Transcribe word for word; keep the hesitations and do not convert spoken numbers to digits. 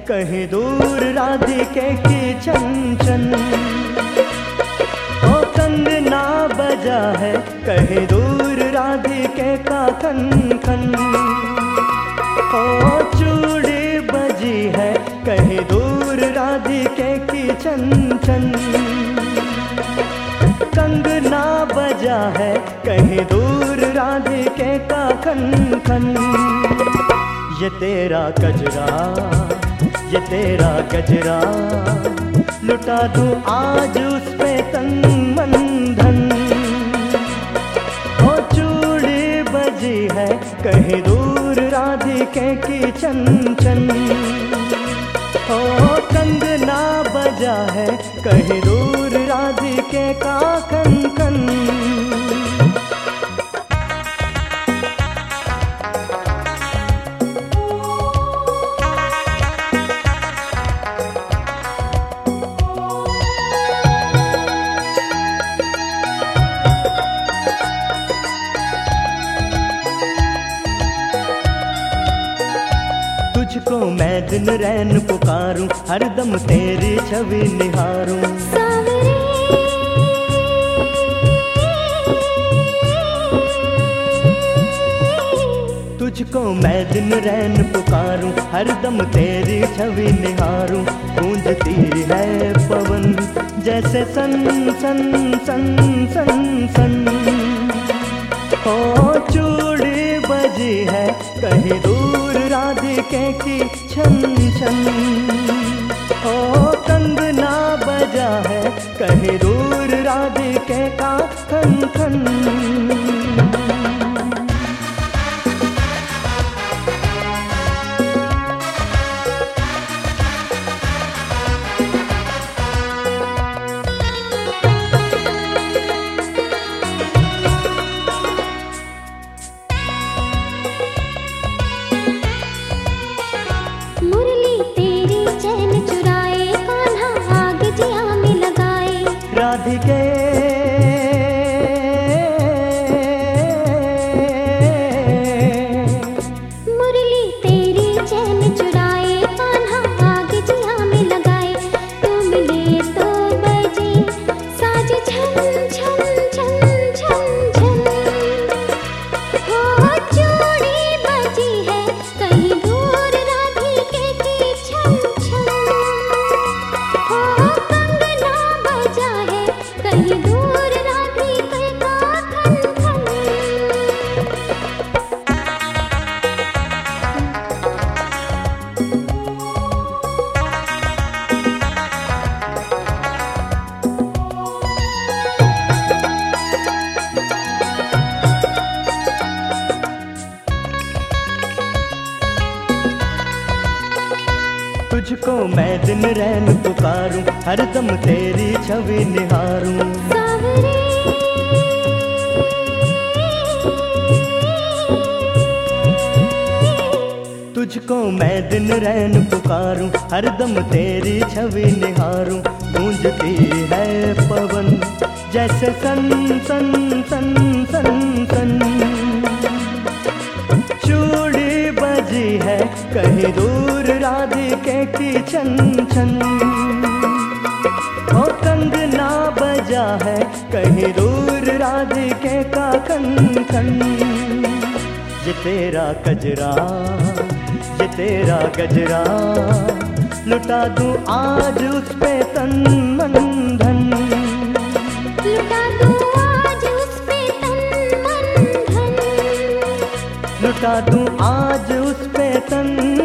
कहीं दूर राधिके की छन छन। ओ कंगना बजा है कहीं दूर राधिके का खन खन। ओ चूड़ी बजी है कहीं दूर राधिके की छन छन। कंगना बजा है कहीं दूर राधिके का खन खन। ये तेरा गजरा ये तेरा गजरा लुटा दूं आज उस पे तन मन धन। ओ चूड़ी बजी है कहीं दूर राधिके की छन छन। ओ कंगना बजा है कहीं दूर राधिके का खन खन। तुझको मैं दिन रैन पुकारूं, हरदम तेरी छवि निहारूं। तुझको मैं दिन रैन पुकारूं, हरदम तेरी छवि निहारूं। गूंजती है पवन जैसे सन सन सन सन सन। ओ चूड़ी बजी है कहीं दूर राधिके की छन छन। ओ कंगना बजा है कहीं दूर राधिके का खन खन। राधिके मुरली तेरी चैन चुराए, कान्हा आग जिया में लगाए। तू मिले तो बजे साज छन छन छन छन छन। हो चूड़ी बजी है कहीं दूर राधिके की छन छन। हो कंगना बजा है कहीं दूर राधिके का खन खन। तुझको मैं दिन रैन पुकारूं, हरदम तेरी छवि निहारूं। तुझको मैं दिन रैन पुकारूं, हरदम तेरी छवि निहारूं। गूंजती है पवन जैसे सन सन सन सन सन। चूड़ी बजी है कहीं दूर राधिके की छन छन। ओ कंगना बजा है कहीं दूर राधिके का खन खन। ये तेरा गजरा ये तेरा गजरा लुटा दूं आज उस पे तन मन धन। लुटा दूं आज उस पे तन मन धन। लुटा दूं आज उस पे तन